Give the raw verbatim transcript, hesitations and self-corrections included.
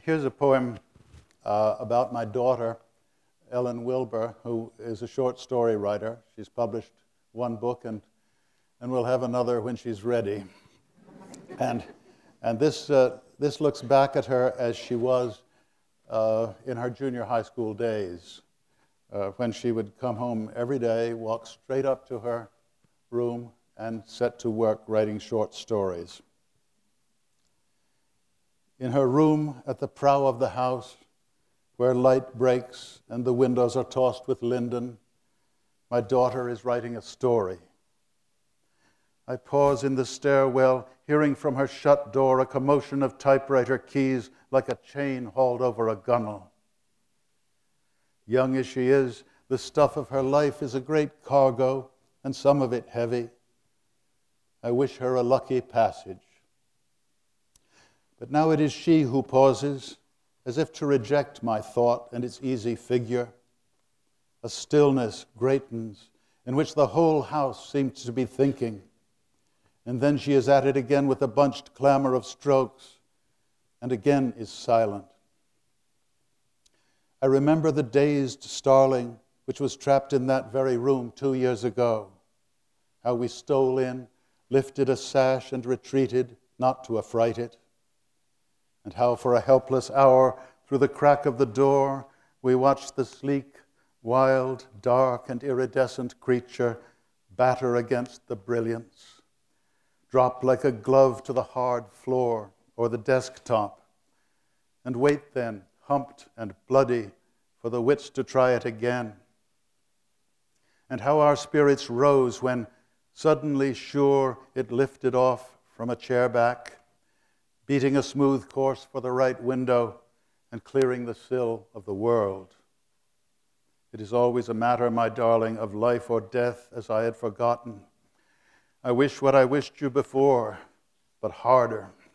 here's a poem uh, about my daughter, Ellen Wilbur, who is a short story writer. She's published one book, and, and will have another when she's ready. And, and this, uh, this looks back at her as she was uh, in her junior high school days, uh, when she would come home every day, walk straight up to her room, and set to work writing short stories. In her room at the prow of the house, where light breaks and the windows are tossed with linden, my daughter is writing a story. I pause in the stairwell, hearing from her shut door a commotion of typewriter keys like a chain hauled over a gunwale. Young as she is, the stuff of her life is a great cargo, and some of it heavy. I wish her a lucky passage. But now it is she who pauses, as if to reject my thought and its easy figure. A stillness greatens, in which the whole house seems to be thinking. And then she is at it again with a bunched clamor of strokes, and again is silent. I remember the dazed starling which was trapped in that very room two years ago, how we stole in, lifted a sash and retreated, not to affright it, and how for a helpless hour through the crack of the door we watched the sleek, wild, dark, and iridescent creature batter against the brilliance, drop like a glove to the hard floor or the desktop, and wait then, humped and bloody, for the wits to try it again. And how our spirits rose when, suddenly sure, it lifted off from a chair back, beating a smooth course for the right window and clearing the sill of the world. It is always a matter, my darling, of life or death, as I had forgotten. I wish what I wished you before, but harder.